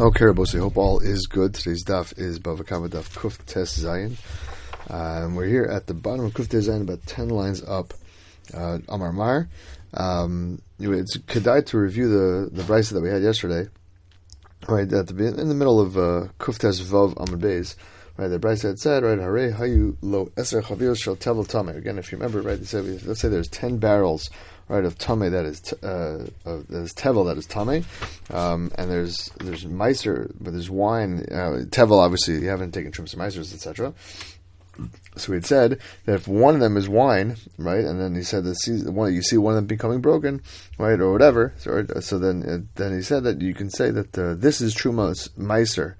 Okay, Rabosi, hope all is good. Today's daf is Bava Kama daf Kuf Tes Zayin. We're here at the bottom of Kuf Tes Zayin, about 10 lines up. Amar Mar. It's kedai to review the brisa that we had yesterday. Right, in the middle of Kuf Tes Vav Amar Beis. Right, the brisa had said, right, Hare Hayu Lo Eser Chavir Shel Tevel Tameh. Again, if you remember, right, they said, let's say there's 10 barrels, right, of tameh that is tevel, that is tameh, and there's meiser, but there's wine. Tevel, obviously, you haven't taken trims of meisers, etc. So we had said that if one of them is wine, right, and then he said that you see one of them becoming broken, right, or whatever. So then he said that you can say that this is truma's meiser.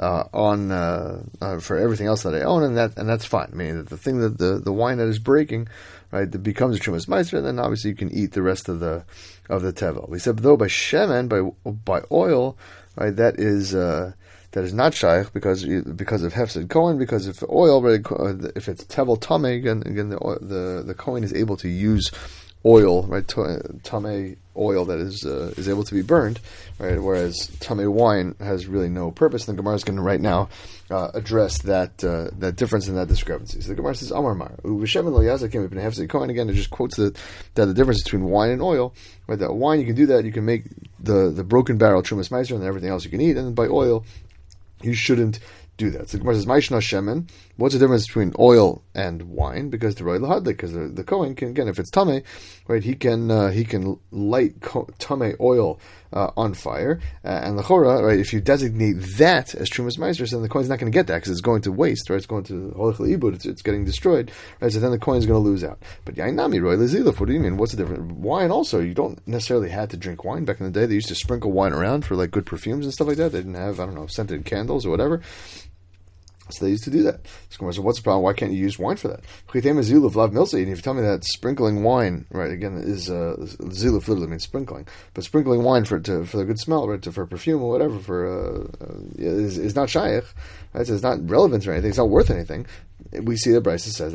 For everything else that I own, and that's fine. I mean, the thing that the wine that is breaking, right, that becomes a trumas meiser, and then obviously you can eat the rest of the tevel. We said, though by shemen, by oil, right, that is not shaykh because of hefsed kohen, because if oil, right, if it's tevel tameh, again the kohen is able to use oil, right, tameh oil that is able to be burned, right, whereas tameh wine has really no purpose. And the Gemara is going to right now address that difference in that discrepancy. So the Gemara says, Amar Mar, Uv'shemen lo yazak came up in hefsed kohen. Again, it just quotes that the difference between wine and oil, right, that wine you can do that, you can make the broken barrel trumas meiser, and everything else you can eat, and then by oil you shouldn't do that. So the Gemara says, Ma'ishna shemen. What's the difference between oil and wine? Because the roy lahadlik, because the kohen can, again, if it's tameh, right, he can light tameh oil on fire, and the chora, right, if you designate that as trumas meiser, then the kohen's not going to get that because it's going to waste, right? It's going to holech leibud. It's getting destroyed, right? So then the kohen's going to lose out. But yainami roy leziluf. What do you mean? What's the difference? Wine also, you don't necessarily have to drink wine. Back in the day, they used to sprinkle wine around for like good perfumes and stuff like that. They didn't have, scented candles or whatever. So they used to do that. So what's the problem? Why can't you use wine for that? And if you tell me that sprinkling wine, right, again, is ziluf literally means sprinkling, but sprinkling wine for the good smell, right, for perfume or whatever, is not shaykh, right? So it's not relevant or anything. It's not worth anything. We see that Brisa says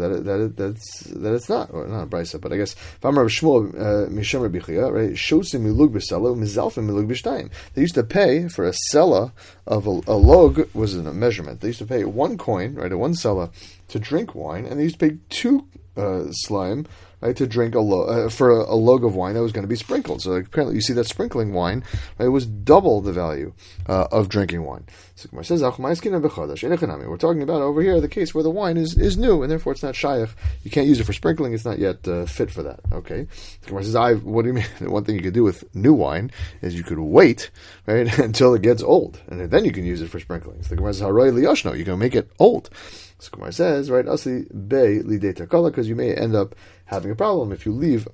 that it's not, or not Brisa, but I guess if I'm Rav Shmuel Misham Rabbi Chia, right, shosim milug b'sela mizalfim milug b'shtayim. They used to pay for a sela of a log was a measurement. They used to pay one coin, right, one sela to drink wine, and they used to pay two slime, right, to drink for a log of wine that was going to be sprinkled. So apparently you see that sprinkling wine, right, was double the value of drinking wine. So Gemara says, we're talking about over here the case where the wine is new, and therefore it's not shaykh. You can't use it for sprinkling. It's not yet fit for that. Okay. So Gemara says, what do you mean? The one thing you could do with new wine is you could wait, right, until it gets old, and then you can use it for sprinkling. So the Gemara says, haroy liyashno, you can make it old. So Gemara says, right, asli bei lidei takala, because you may end up having a problem if you leave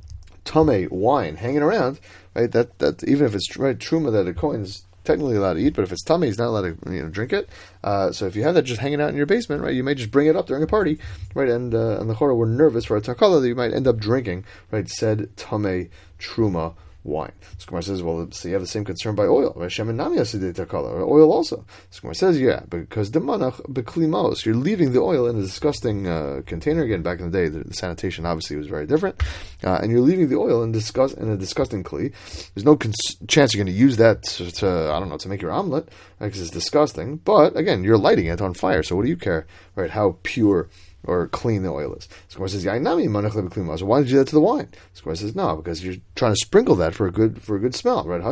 tameh wine hanging around, right? That even if it's right truma that a kohen is technically allowed to eat, but if it's tameh, he's not allowed to drink it. So if you have that just hanging out in your basement, right, you may just bring it up during a party, right? And the chora were nervous for a takala that you might end up drinking, right? Said tameh truma wine. So Gemara says, well, so you have the same concern by oil, right? Shemen nami asidei takala, or oil also. So Gemara says, yeah, because demanach beklimos, you're leaving the oil in a disgusting container. Again, back in the day, the sanitation obviously was very different, and you're leaving the oil in a disgusting kli. There's no chance you're going to use that to make your omelet, right, because it's disgusting. But again, you're lighting it on fire, so what do you care, right? How pure or clean the oil is. So Gemara says, so why did you do that to the wine? So Gemara says, no, because you're trying to sprinkle that for a good smell, right?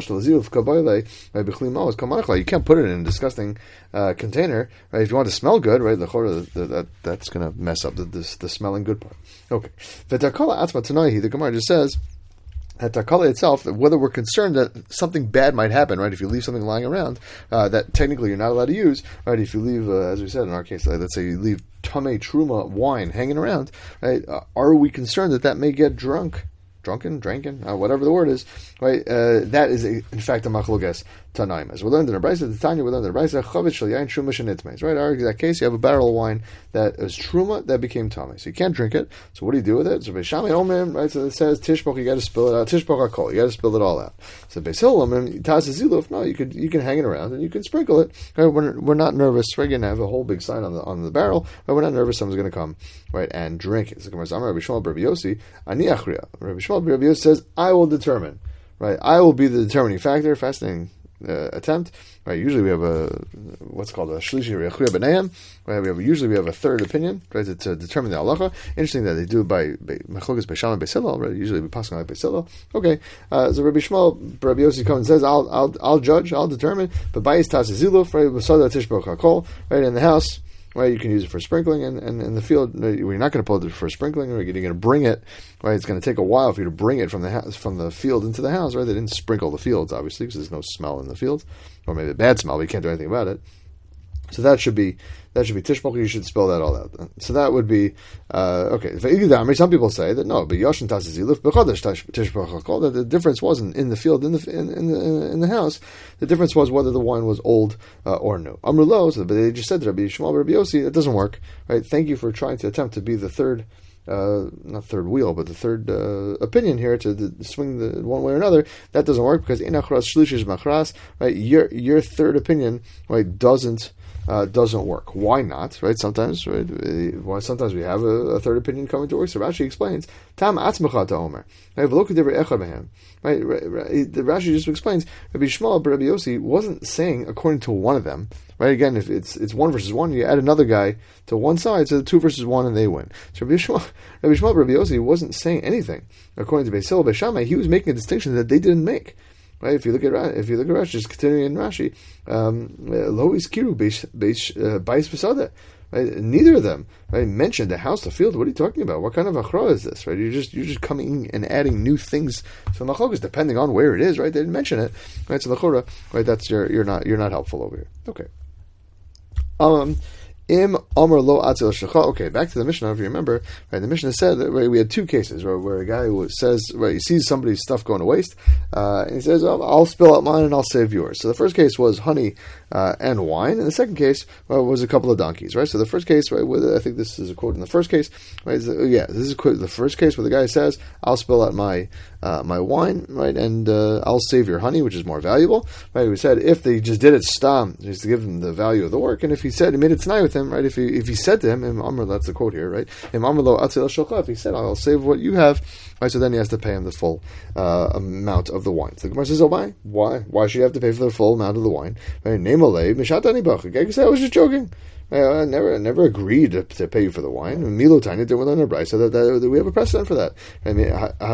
You can't put it in a disgusting container, right? If you want to smell good, right, that's going to mess up the smelling good part. Okay. The Gemara just says, at takala itself, whether we're concerned that something bad might happen, right? If you leave something lying around, that technically you're not allowed to use, right? If you leave, as we said in our case, let's say you leave tameh truma wine hanging around, right? Are we concerned that may get drinking, whatever the word is, right? That is, in fact, a machlokas tanaim. As we learned in our brisa, the Tanya, we learned in our brisa, chavetz shel yain truma shenitmeis, right? Our exact case, you have a barrel of wine that is truma that became tamei, so you can't drink it. So what do you do with it? So Beishami Omrim, right? So it says tishpoch, you got to spill it out. Tishpoch hakol, you got to spill it all out. So Beis Hillel Omrim, tas ziluf, no, you can hang it around and you can sprinkle it. Right? We're not nervous. We're going to have a whole big sign on the barrel, but we're not nervous. Someone's going to come, right, and drink it. So Rabbi Shmuel Bar Yossi, ani achriya. Rabbi Shmuel Bar Yossi says, I will determine, right? I will be the determining factor. Fascinating attempt. Right? Usually we have what's called a shlishi re'achria b'neim. Right? Usually we have a third opinion, right, to determine the halacha. Interesting that they do it by machlokas beisham and beisilo. Right? Usually we pass on like beisilo. Okay, so Rabbi Shmuel, Rabbi Yossi comes and says, I'll judge, I'll determine. But bayis tas ziluf, right, b'sada tishbok hakol, right, in the house. Right, you can use it for sprinkling, and in the field, you're not going to pull it for sprinkling, or you're going to bring it. Right, it's going to take a while for you to bring it from the house, from the field into the house. Right, they didn't sprinkle the fields, obviously, because there's no smell in the fields, or maybe a bad smell, but you can't do anything about it. So that should be tishbok. You should spell that all out. So that would be okay. Some people say that no, but yoshin tasiziluf b'chodesh tishbok. That the difference wasn't in the field, in the house. The difference was whether the wine was old or new. Amrulo, but they just said to Rabbi Shmuel, Rabbi Yossi, that doesn't work. Right? Thank you for trying to attempt to be the third. Not third wheel, but the third opinion here to swing the one way or another. That doesn't work because inachras shlish machras. Right, your third opinion, right, doesn't work. Why not? Right? Sometimes, right? Sometimes we have a third opinion coming to work. So Rashi explains, Tam atzmacha ta'omer. Right? Right? The Rashi just explains, Rabbi Shmuel, Rabbi Yossi wasn't saying according to one of them. Right? Again, if it's 1 versus 1, you add another guy to one side, so the 2 versus 1, and they win. So Rabbi Shmuel, Rabbi Yossi wasn't saying anything according to Beis Hillel, Beis Shammai. He was making a distinction that they didn't make. Right? If you look at Rashi, just continuing in Rashi, lo iskiru bais pesada. Right? Neither of them, right, mentioned the house, the field. What are you talking about? What kind of achra is this? Right? You're just coming and adding new things to the machlokas depending on where it is. Right? They didn't mention it. Right? So the chora, right? That's you're not helpful over here. Okay. Im Amar Lo Atzil Shecha. Okay, back to the Mishnah. If you remember, right, the Mishnah said that, right, we had two cases where a guy says, right, he sees somebody's stuff going to waste, and he says, I'll spill out mine and I'll save yours. So the first case was honey and wine, and the second case was a couple of donkeys. Right. So the first case, right, I think this is a quote in the first case. Right, this is a quote, the first case where the guy says, I'll spill out my wine, right, and I'll save your honey, which is more valuable. Right. We said if they just did it stam, just to give them the value of the work, and if he made it tonight with him, right, if he said to him, that's the quote here, right? If he said, I'll save what you have, right, so then he has to pay him the full amount of the wine. So the Gemara says, why should you have to pay for the full amount of the wine? Right? Name alay, mishatani bach. The guy can say, I was just joking. I never agreed to pay you for the wine. Milo tiny didn't learn a brayso so that we have a precedent for that. I mean,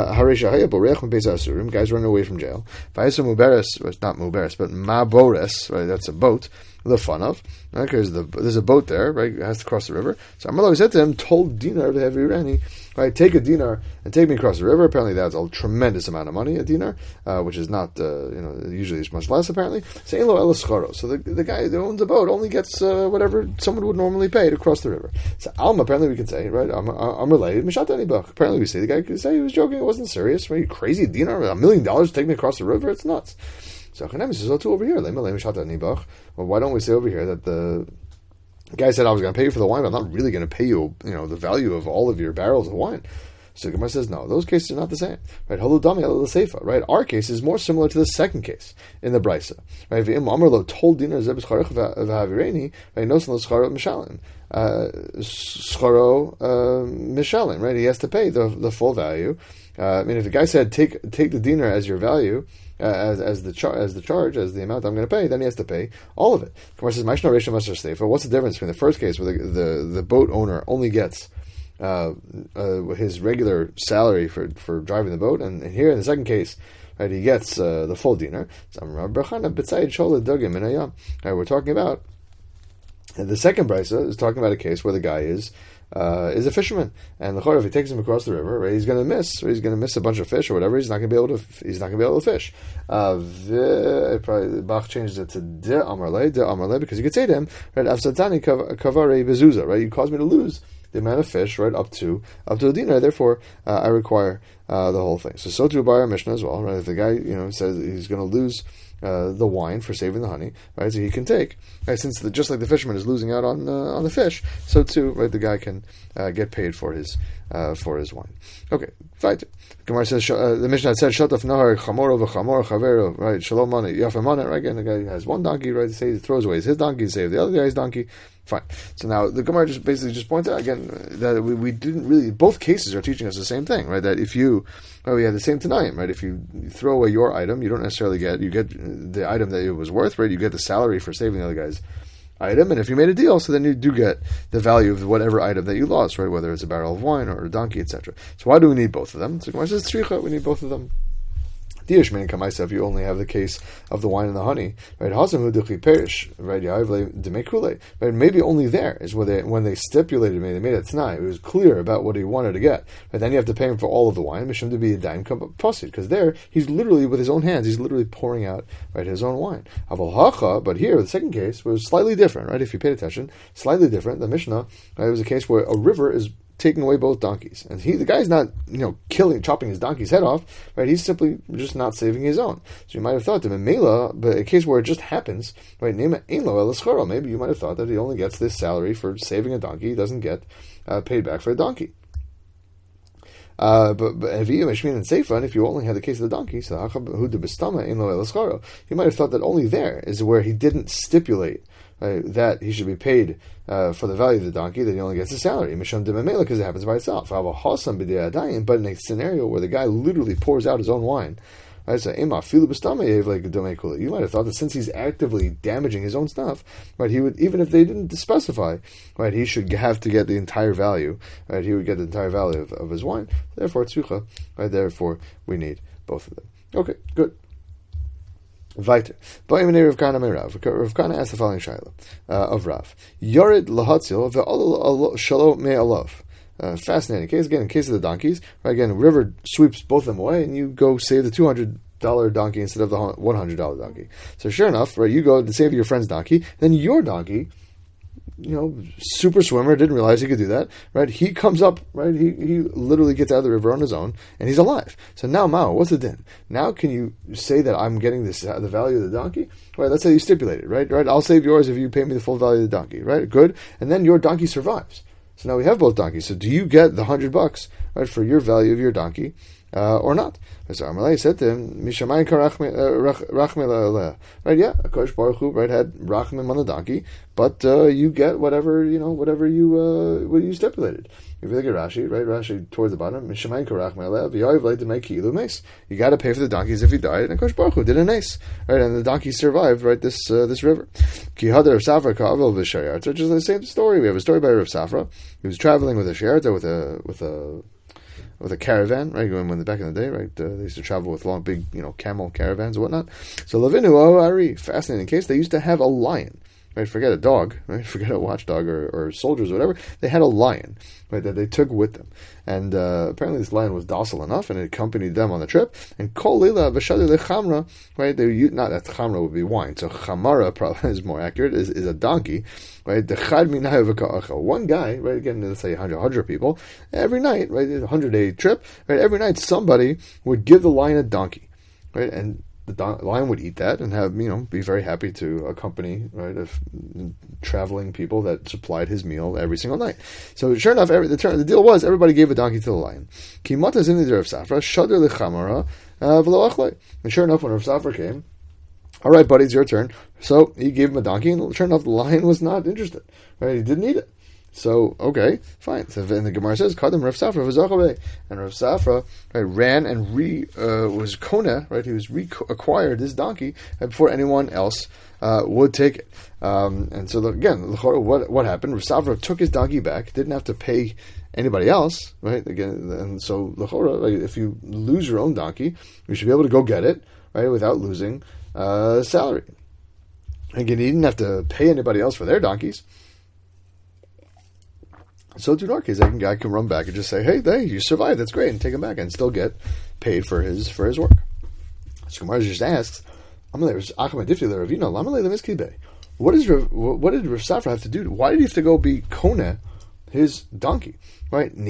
guys running away from jail. It's not muberes, but mabores. Right, that's a boat. The fun of, right? Because there's a boat there, right? It has to cross the river. So Amalek said to him, "Told dinar to have Irani, right? Take a dinar and take me across the river." Apparently, that's a tremendous amount of money, a dinar, which is not, usually it's much less. Apparently, saying lo elascharo. So the guy that owns the boat only gets whatever someone would normally pay to cross the river. So Alma, apparently, we can say, right? Amrlei mishatani bach. Apparently, we say the guy could say he was joking. It wasn't serious. Right? You crazy dinar, $1 million to take me across the river? It's nuts. So Chanem says, too over here. Well, why don't we say over here that the guy said I was going to pay you for the wine, but I'm not really going to pay you, the value of all of your barrels of wine. So Gemara says, no, those cases are not the same. Right? Holudami ala seifa. Right? Our case is more similar to the second case in the Brisa. Right? V'im Amarlo told dinar zebes charech v'havireni. Right? Nosan lo scharo mishalin. Scharo mishalin. Right? He has to pay the full value. If the guy said take the dinar as your value. As the charge, as the amount I'm going to pay, then he has to pay all of it. Gemara says, what's the difference between the first case where the boat owner only gets his regular salary for driving the boat, and here in the second case, right, he gets the full dinar. We're talking about the second brisa is talking about a case where the guy is a fisherman, and the chor, if he takes him across the river, right, he's going to miss a bunch of fish or whatever. He's not going to be able to fish. Probably Bach changes it to de amarle because you could say to him, right, afsatani kavare bezuza, right, you caused me to lose the amount of fish, right, up to a dinar. Therefore, I require the whole thing. So too by our Mishnah as well, right? If the guy says he's going to lose the wine for saving the honey, right? So he can take, right? Since just like the fisherman is losing out on the fish, so too, right? The guy can get paid for his wine. Okay, fine. Gemara says the Mishnah had said Shataf Nahar Chamoro v'Chamor Chavero, right? Shalom Mana Yafamana, right? Again, the guy has one donkey, right? He throws away his donkey, save the other guy's donkey. Fine. So now the Gemara just basically points out again that we didn't really. Both cases are teaching us the same thing, right? That if you, we have the same Tanaim, right? If you throw away your item, you don't necessarily get the item that it was worth, right? You get the salary for saving the other guy's item, and if you made a deal, so then you do get the value of whatever item that you lost, right? Whether it's a barrel of wine or a donkey, etc. So why do we need both of them? So Gemara says tzricha, we need both of them. Diyashmin kamaisa, if you only have the case of the wine and the honey, right? Hasamu duchi perish, right? Demekule, right? Maybe only there is when they stipulated, they made it tonight. It was clear about what he wanted to get, but then you have to pay him for all of the wine. Mishum to be a dime posit, because there he's literally with his own hands, he's literally pouring out, right, his own wine. Aval hacha, but here the second case was slightly different, right? If you paid attention, slightly different. The Mishnah, right, it was a case where a river is taking away both donkeys, and the guy's not, chopping his donkey's head off, right? He's simply just not saving his own. So you might have thought that Mela, but a case where it just happens, right? Maybe you might have thought that he only gets this salary for saving a donkey; he doesn't get paid back for a donkey. But if you only had the case of the donkey, so you might have thought that only there is where he didn't stipulate that he should be paid for the value of the donkey, that he only gets the salary, because it happens by itself. But in a scenario where the guy literally pours out his own wine, right? So you might have thought that since he's actively damaging his own stuff, right, he would, even if they didn't specify, right, he should have to get the entire value, right? He would get the entire value of his wine. Therefore, tzricha, right? Therefore, we need both of them. Okay, good. Weiter. Rav Kana asked the following shaila of Rav. Yored lahatzil ve'olol shalo me'alav. Fascinating case. Again, in case of the donkeys, right? Again, river sweeps both of them away, and you go save the $200 donkey instead of the $100 donkey. So sure enough, right? You go to save your friend's donkey, then your donkey, super swimmer, didn't realize he could do that, right? He comes up, right? He literally gets out of the river on his own, and he's alive. So now, what's the din? Now, can you say that I'm getting this the value of the donkey? Right? That's how you stipulate it, right? Right? I'll save yours if you pay me the full value of the donkey, right? Good. And then your donkey survives. So now we have both donkeys. So do you get the $100, right, for your value of your donkey, or not? So Amalei said to him, "Mishamayim karachme right? Yeah, Akash Baruch Hu, right, had rachmim on the donkey, but you get whatever what you stipulated." If you look at Rashi, right, Rashi towards the bottom, Mishamayim karachme v'yayiv like to make kilu mace. You got to pay for the donkeys if he died, and Akash Baruch Hu did a nace, right, and the donkey survived, right, this river. Ki hadar Rav Safra ka'avel v'shayarta, which is the same story. We have a story by Rav Safra. He was traveling with a shayarta with a caravan, right? When back in the day, right? They used to travel with long, big, camel caravans and whatnot. So Levinu Ari, fascinating case. They used to have a lion, right? Forget a dog, right? Forget a watchdog or soldiers or whatever. They had a lion, right? That they took with them, and apparently this lion was docile enough, and it accompanied them on the trip. And Kol Lila v'Shadu lechamra, right? Not that chamra would be wine, so chamara probably is more accurate. Is a donkey. Right, the chad minay one guy, right? Again, let's say 100 people every night, right? 100-day trip, right? Every night somebody would give the lion a donkey, right? And the lion would eat that and have be very happy to accompany, right, of traveling people that supplied his meal every single night. So sure enough, the deal was everybody gave a donkey to the lion. Kimata zini Rav Safra shader lechamara v'lo achlei. And sure enough, when Rav Safra came, all right, buddy, it's your turn. So he gave him a donkey, and sure enough, the lion was not interested. Right? He didn't eat it. So, okay, fine. So then the Gemara says, Kadam Rav Safra v'zachabe. And Rav Safra, right, ran and was kona, right? He was acquired this donkey before anyone else would take it. And so again, what happened? Rav Safra took his donkey back, didn't have to pay anybody else, right? Again, and so like, if you lose your own donkey, you should be able to go get it, right, without losing salary. Again, he didn't have to pay anybody else for their donkeys. So to in our case, a guy can run back and just say, "Hey, you survived. That's great," and take him back and still get paid for his work. So Gemara just asks, "What did Rav Safra have to do? Why did he have to go be kona his donkey?" Right? Right?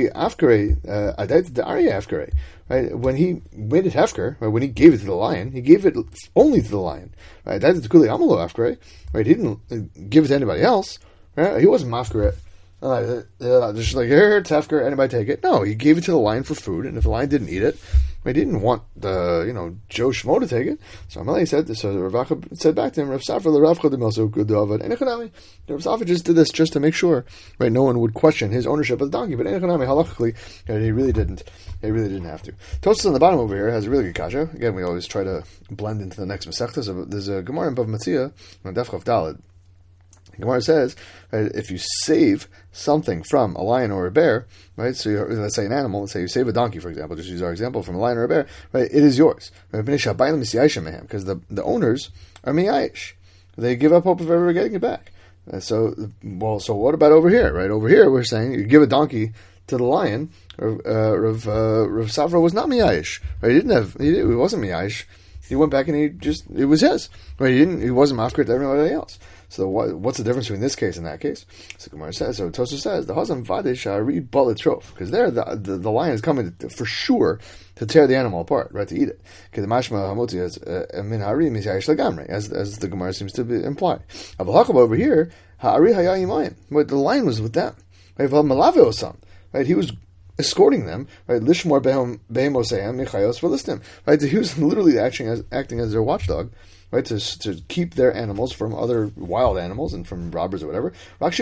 When he made it hefker, right? When he gave it to the lion, he gave it only to the lion. Right? That's the kuli amalo hefker. Right? He didn't give it to anybody else. Right? He wasn't mafker Just like, here, tefker, anybody take it? No, he gave it to the lion for food, and if the lion didn't eat it, he didn't want the Joe Schmo to take it. So Amalei said, so Rav Acha said back to him, Rav Safra l'Ravcha d'Milso Gudavad Enechanami. Rav Safra just did this just to make sure, right? No one would question his ownership of the donkey, but Enechanami halachically, he really didn't. He really didn't have to. Tosfos on the bottom over here has a really good kasha. Again, we always try to blend into the next Masechta. So there's a Gemara in Bav Matzia on Daf Chav Daled. Gemara says, right, if you save something from a lion or a bear, right? So let's say an animal. Let's say you save a donkey, for example. Just use our example from a lion or a bear. Right? It is yours, because the owners are miyayish. They give up hope of ever getting it back. So what about over here? Right over here, we're saying you give a donkey to the lion. Rav Safra was not miyayish. Right? He wasn't miyayish. He went back and it was his. Right? He wasn't mafkir to everybody else. So what's the difference between this case and that case? So Gemara says, so Tosfos says, the Hazam Vadei Shari Balatrof, because there the lion is coming for sure to tear the animal apart, right, to eat it. Because the Mashma Hamoti as Min Hari Misayish Lagamri, as the Gemara seems to imply. Avalachab over here, Ha'ari Hayayimayim, but the lion was with them. Right, Malaveosam, right, he was escorting them, right, Lishmor Behemosayam Michayos Velistim, right, he was literally acting as their watchdog, right, to keep their animals from other wild animals and from robbers or whatever.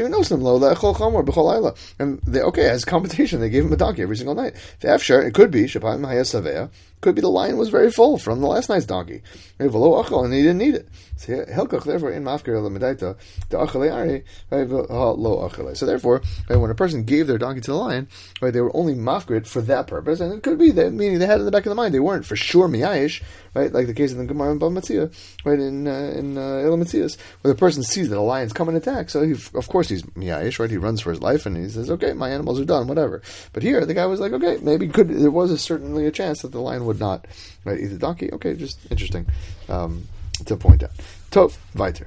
And as compensation, they gave him a donkey every single night. It could be the lion was very full from the last night's donkey, and he didn't need it. So therefore, in so therefore, when a person gave their donkey to the lion, right, they were only mafkrid for that purpose, and it could be that, meaning they had it in the back of the mind, they weren't for sure miyayish, right, like the case of the Gemara in Bav Matzia, right, in Elam Matzias, where the person sees that a lion's coming to attack, so of course he's miyayish, right, he runs for his life, and he says, okay, my animals are done, whatever. But here, the guy was like, okay, there was certainly a chance that the lion would not, right, eat the donkey. Okay, just interesting to point out. Tov, weiter.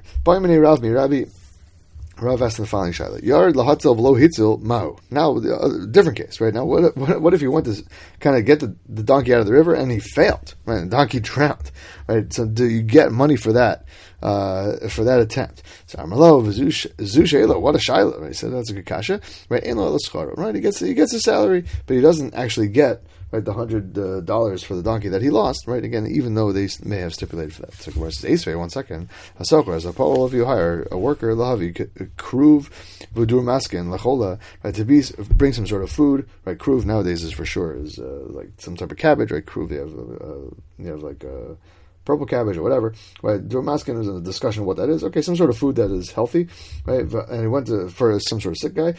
Rav asked the following shaila: Yard lahatzel v'lo hitzil ma'u. Now, different case, right? Now, what if he went to kind of get the donkey out of the river and he failed? Right, the donkey drowned. Right, so do you get money for that attempt? So Amalo v'zu what a shaila. Right, he said that's a good kasha. Right, right, he gets a salary, but he doesn't actually get, right, the $100 for the donkey that he lost, right? Again, even though they may have stipulated for that. So Gemara says, one second. Hasocher, as a pole, if you hire a worker, lahavi, kruv, v'dur maskin, lachola, right, to bring some sort of food, right? Kruv nowadays is for sure is like some type of cabbage, right? Kruv, they have like purple cabbage or whatever, right? Durmaskin is in a discussion of what that is. Okay, some sort of food that is healthy, right? And he went for some sort of sick guy.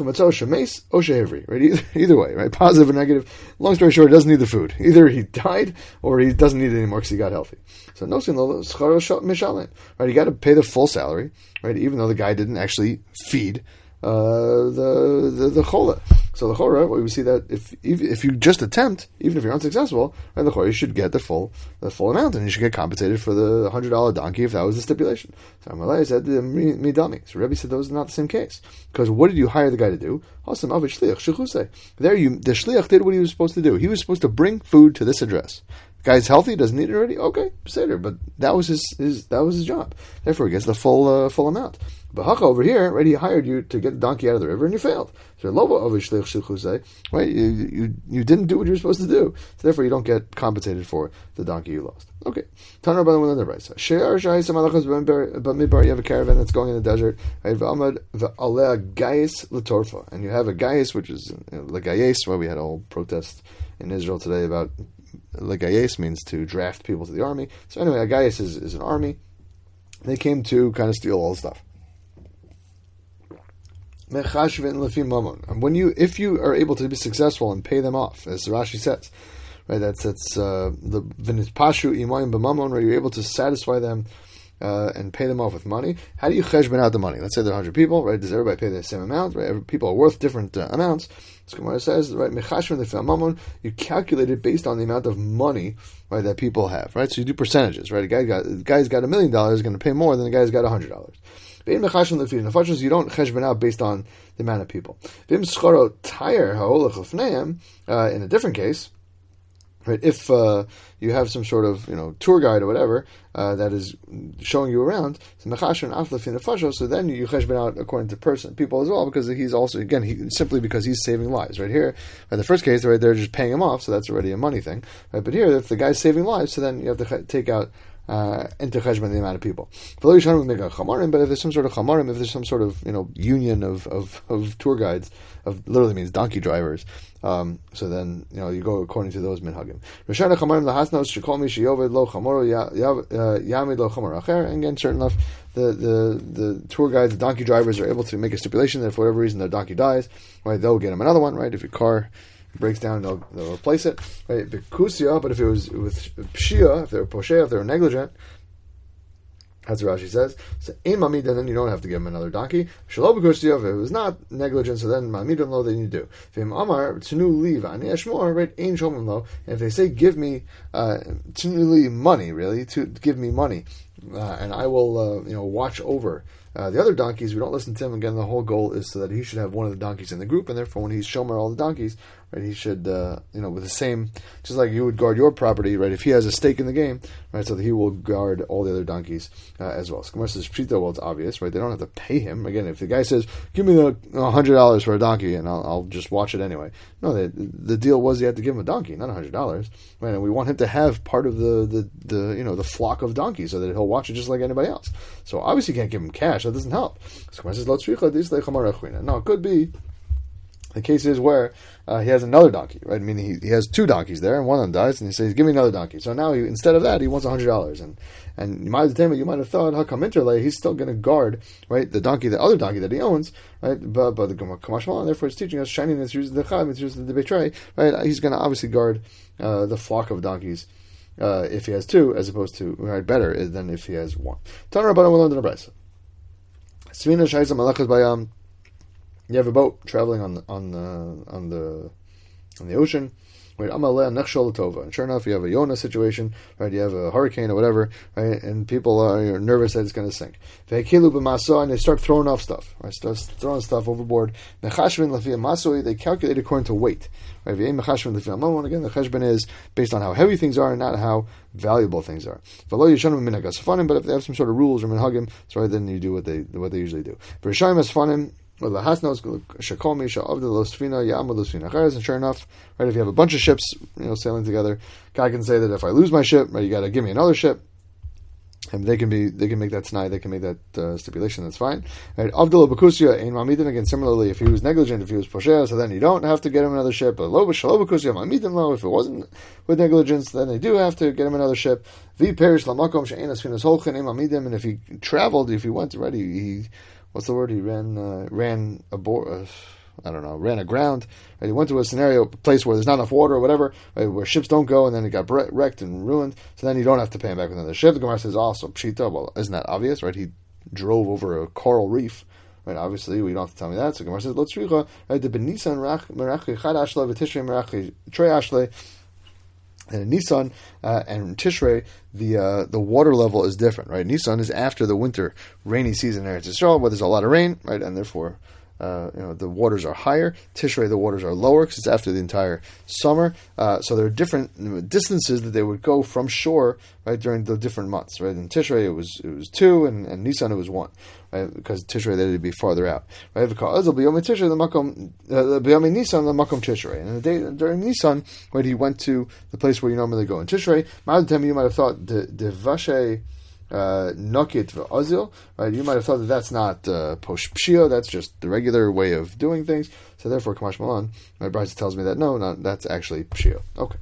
Right? Either way, right? Positive or negative. Long story short, he doesn't need the food. Either he died or he doesn't need it anymore because he got healthy. So no sin mishalin, right? You got to pay the full salary, right? Even though the guy didn't actually feed the chola. So the chora, we see that if you just attempt, even if you're unsuccessful, right, the chora, you should get the full amount, and you should get compensated for the $100 donkey if that was the stipulation. So Amalei said, "Midami." So Rebbe said that was not the same case, because what did you hire the guy to do? There, the shliach did what he was supposed to do. He was supposed to bring food to this address. The guy's healthy, doesn't need it already. Okay, Seder, but that was his job. Therefore, he gets the full amount. But Haka over here, right, he hired you to get the donkey out of the river, and you failed. So right, you didn't do what you were supposed to do. So therefore, you don't get compensated for the donkey you lost. Okay. Tanar by the one on the right side. You have a caravan that's going in the desert. And you have a gais, which is legayes, where we had a whole protest in Israel today about legayes means to draft people to the army. So anyway, a gais is an army. They came to kind of steal all the stuff. And if you are able to be successful and pay them off, as Rashi says, right? That's the v'nitpashu imayim b'mamon, where you're able to satisfy them and pay them off with money. How do you cheshbon out the money? Let's say there are 100 people, right? Does everybody pay the same amount? Right? People are worth different amounts. So Gemara says, right? Mechashbon lefil you calculate it based on the amount of money, right, that people have, right? So you do percentages, right? The guy's got $1 million is going to pay more than the guy's got $100. You don't cheshbon out based on the amount of people. In a different case, Right, if you have some sort of tour guide or whatever that is showing you around, so then you cheshbon out according to people as well, because he's also simply because he's saving lives. Right here, in the first case, right, they're just paying him off, so that's already a money thing. Right, but here, if the guy's saving lives, so then you have to take out into cheshbon the amount of people. But if there's some sort of chamarim, if there's some sort of union of tour guides, literally means donkey drivers. So then you go according to those minhagim. And again, certain enough, the tour guides, the donkey drivers are able to make a stipulation that if for whatever reason their donkey dies, right, they'll get him another one. Right, if your car breaks down, they'll replace it. Right, but if it was with pshia, if they were posheh, if they were negligent, that's what Rashi says. So in mamid, then you don't have to give him another donkey. Shalom b'kursiyah, if it was not negligent, so then mamid lo, then you do. V'im amar tenu li v'ani ashmor, right? Ein shomim lo. And if they say, give me tenu li money, really, to give me money, and I will watch over the other donkeys, we don't listen to him. Again, the whole goal is so that he should have one of the donkeys in the group, and therefore when he's shomer all the donkeys, right, he should, with the same, just like you would guard your property, right, if he has a stake in the game, right, so that he will guard all the other donkeys as well. So Gemara says, Pshita, well, it's obvious, right, they don't have to pay him. Again, if the guy says, give me the $100 for a donkey, and I'll just watch it anyway. No, the deal was you had to give him a donkey, not $100, right, and we want him to have part of the flock of donkeys, so that he'll watch it just like anybody else. So obviously you can't give him cash, that doesn't help. So Gemara says, no, it could be the case is where he has another donkey, right? I mean, he has two donkeys there, and one of them dies, and he says, give me another donkey. So now, instead of that, he wants $100. And you might have thought, Hakam Interlay, he's still going to guard, right, the other donkey that he owns, right? But the Kamashmal, and therefore it's teaching us, shining this uses the Chayim, it's using the betray, right? He's going to obviously guard the flock of donkeys if he has two, as opposed to, right, better than if he has one. Taner Rabbanan will learn in the Brisa. Svina Shaisa Malachas Bayam. You have a boat traveling on the ocean, right? And sure enough, you have a Yonah situation, right? You have a hurricane or whatever, right? And people are nervous that it's going to sink. And they start throwing off stuff, right? Start throwing stuff overboard. They calculate according to weight, right? Again, the cheshbon is based on how heavy things are and not how valuable things are. But if they have some sort of rules or minhagim, so right, then you do what they usually do. Well, the Hasnos Shakomi Sha'avda Losfina Ya'amud Losfina Chares, and sure enough, right, if you have a bunch of ships, sailing together, guy can say that if I lose my ship, right, you got to give me another ship, and they can make that t'nai, they can make that stipulation. That's fine. Right, Avdul Bakusia Ein Mamidin, again, similarly, if he was negligent, if he was posher, so then you don't have to get him another ship. But Lo Bakusia Mamidin Lo, if it wasn't with negligence, then they do have to get him another ship. V Perish Lamakom She'ein Asfinas Holchin Ein Mamidim, and if he traveled, if he went already, he what's the word? He ran aboard. Ran aground. Right? He went to a place where there's not enough water or whatever, right? Where ships don't go, and then it got wrecked and ruined. So then you don't have to pay him back with another ship. The Gemara says also pshita. Well, isn't that obvious, right? He drove over a coral reef, right? Obviously, we don't have to tell me that. So the Gemara says let's read, right? The benisan merachi chad ashle v'tishrei merachi trei ashle. And in Nisan and Tishrei, the water level is different, right? Nisan is after the winter rainy season in Eretz Yisrael, where there's a lot of rain, right? And therefore, the waters are higher. Tishrei, the waters are lower because it's after the entire summer. So there are different distances that they would go from shore, right, during the different months, right? In Tishrei, it was 2, and Nisan, it was 1. Right, because Tishrei they would be farther out. Right, because it'll be Yom Tishrei the makom, B'Yom Nisan the makom Tishrei, and the day during Nisan, right, he went to the place where you normally go in Tishrei. You might have thought the Vashe Nokit v'Azil, right? You might have thought that that's not posh pshio, that's just the regular way of doing things. So therefore, Kamash Malan, my Brisa tells me that no, that's actually pshio. Okay.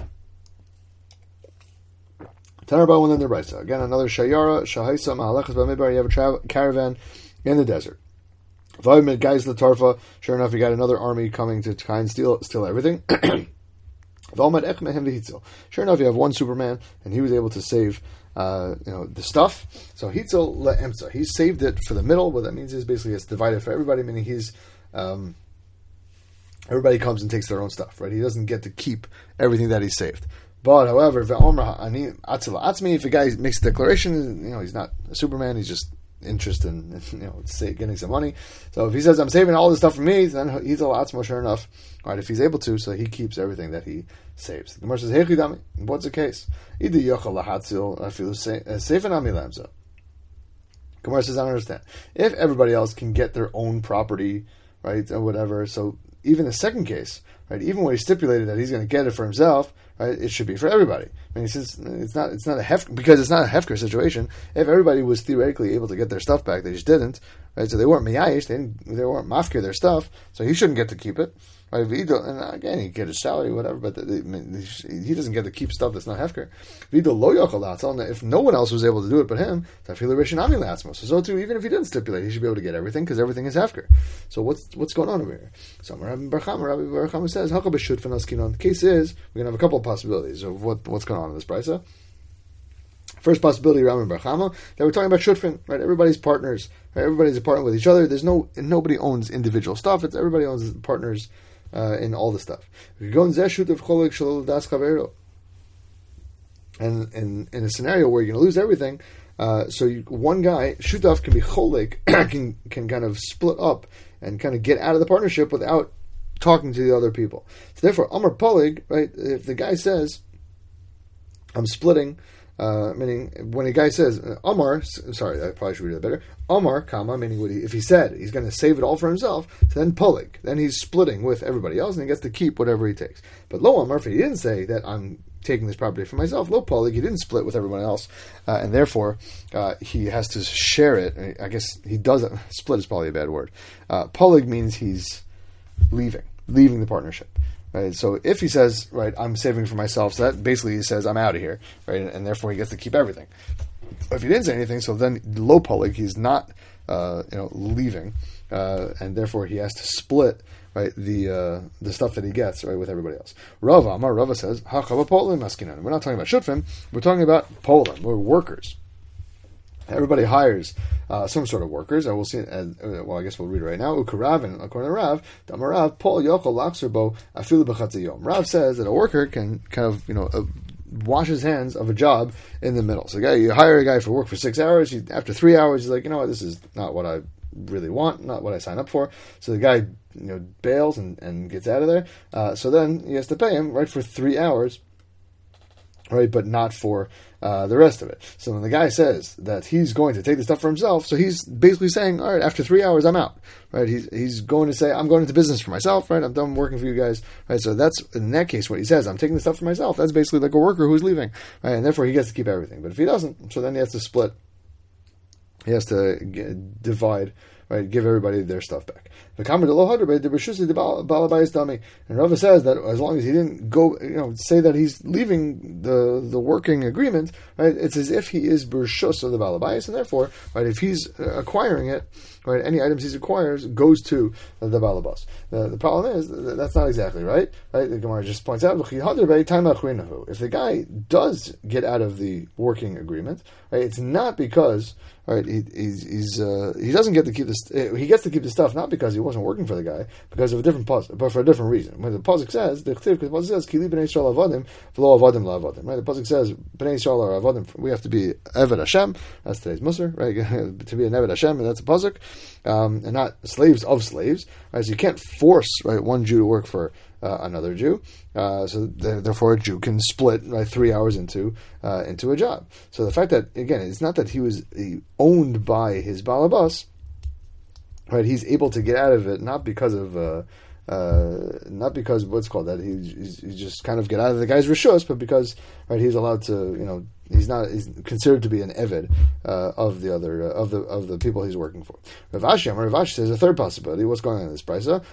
Tanarba went in the Brisa. Again, another Shayara, Shahaisa, Mahalachas Bamidbar, you have a caravan in the desert. Vayimid guys the Tarfa, sure enough, you got another army coming to try and steal everything. Sure enough, you have one Superman, and he was able to save the stuff. So Hitzel le'emtza, he saved it for the middle. What that means is basically it's divided for everybody, meaning he's everybody comes and takes their own stuff, right? He doesn't get to keep everything that he saved. But however, if a guy makes a declaration, he's not a Superman, he's just interest in getting some money. So if he says I'm saving all this stuff for me, then he's a latzmo sure enough. Right, if he's able to, so he keeps everything that he saves. The Gemara says, "Hey chidami, what's the case? Either yochal lahatzil afilu seifin ami lamza." Gemara says, "I don't understand. If everybody else can get their own property, right, or whatever, so even the second case, right, even when he stipulated that he's going to get it for himself, right, it should be for everybody. I mean, since it's not a because it's not a hefker situation. If everybody was theoretically able to get their stuff back, they just didn't, right? So they weren't miyayish, they weren't mafkir their stuff, so he shouldn't get to keep it." Right, and again, he get his salary, whatever, but he doesn't get to keep stuff that's not hefker. If no one else was able to do it but him, so too, even if he didn't stipulate, he should be able to get everything because everything is hefker. So what's going on over here? So Rabbi Barchama says, the case is we're going to have a couple of possibilities of what's going on in this brisa. First possibility, Rabbi Barchama, that we're talking about shutfin, right? Everybody's partners, right? Everybody's a partner with each other. Nobody owns individual stuff. It's everybody owns partners in all the stuff. And in a scenario where you're going to lose everything, one guy, shutaf, can be cholik, can kind of split up and kind of get out of the partnership without talking to the other people. So therefore, Amar Polig, right, if the guy says, I'm splitting, meaning when a guy says Amar, sorry, I probably should read that better. Amar, comma, meaning if he said he's going to save it all for himself, so then Polig, then he's splitting with everybody else, and he gets to keep whatever he takes. But Lo Amar, if he didn't say that I'm taking this property for myself, Lo Polig, he didn't split with everyone else, and therefore he has to share it. I guess he doesn't. Split is probably a bad word. Polig means he's leaving the partnership. Right, so if he says, right, I'm saving for myself, so that basically he says I'm out of here, right, and therefore he gets to keep everything. But if he didn't say anything, so then lo polig, he's not, leaving, and therefore he has to split, right, the stuff that he gets, right, with everybody else. Rava says, hachava polim maskinan. We're not talking about shutfim, we're talking about polim, we're workers. Everybody hires some sort of workers, and we'll see. I guess we'll read it right now. Ukarav, and according to Rav, Damarav Paul Yochel Lakserbo Afilu B'Chatziyom. Rav says that a worker can kind of wash his hands of a job in the middle. So, you hire a guy for work for 6 hours. After 3 hours, he's like, this is not what I really want, not what I signed up for. So the guy, bails and gets out of there. So then he has to pay him right for 3 hours. Right, but not for the rest of it. So when the guy says that he's going to take the stuff for himself, so he's basically saying, all right, after 3 hours, I'm out. Right, he's going to say, I'm going into business for myself. Right, I'm done working for you guys. Right, so that's in that case what he says. I'm taking the stuff for myself. That's basically like a worker who's leaving. Right, and therefore he gets to keep everything. But if he doesn't, so then he has to split. He has to divide. Right, give everybody their stuff back. And Rava says that as long as he didn't go, say that he's leaving the working agreement, right, it's as if he is bershus of the balabayis, and therefore, right, if he's acquiring it, right, any items he acquires goes to the balabas. The problem is that's not exactly right. Right, the Gemara just points out if the guy does get out of the working agreement, right, it's not because. Right, he doesn't get to keep this. He gets to keep the stuff not because he wasn't working for the guy, because of a different pasuk, but for a different reason. When the pasuk says, "Kili b'nei Yisrael avodim, v'lo avodim la'avodim." Right, the pasuk says, "B'nei Yisrael are avodim." We have to be eved Hashem. That's today's musar, right? To be an eved Hashem, and that's a pasuk, and not slaves of slaves. Right, so you can't force one Jew to work for another Jew. So therefore, a Jew can split 3 hours into a job. So the fact that, again, it's not that he was owned by his balabas, right? He's able to get out of it not because what's called that he's just kind of get out of the guy's rishus, but because he's allowed to he's considered to be an eved of the other of the people he's working for. Rav Ashi says a third possibility. What's going on in this brisa?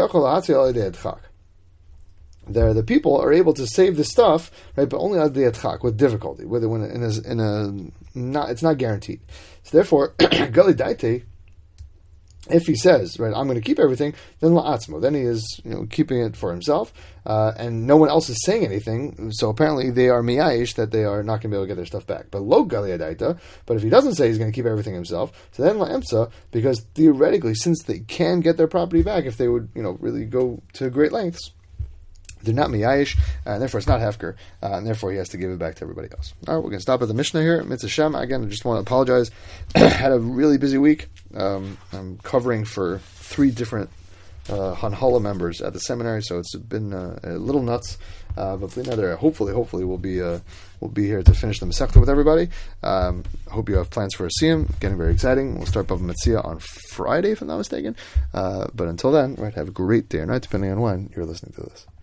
There, the people are able to save the stuff, right? But only at the atchak, with difficulty, whether it's not guaranteed. So therefore, gali daite, if he says, right, I'm going to keep everything, then la'atzmo, then he is, keeping it for himself, and no one else is saying anything. So apparently they are miyayish that they are not going to be able to get their stuff back. But lo gali daita, but if he doesn't say he's going to keep everything himself, so then la'emsa, because theoretically, since they can get their property back if they would, really go to great lengths. they're not miyayish, and therefore it's not hefker, and therefore he has to give it back to everybody else. All right, we're going to stop at the Mishnah here. Mitzvah Shem. Again, I just want to apologize. Had a really busy week. I'm covering for 3 different Hanhala members at the seminary, so it's been a little nuts. But hopefully we'll be here to finish the Masechta with everybody. I hope you have plans for a Siyum. Getting very exciting. We'll start Bava Metzia on Friday, if I'm not mistaken. But until then, right, have a great day or night, depending on when you're listening to this.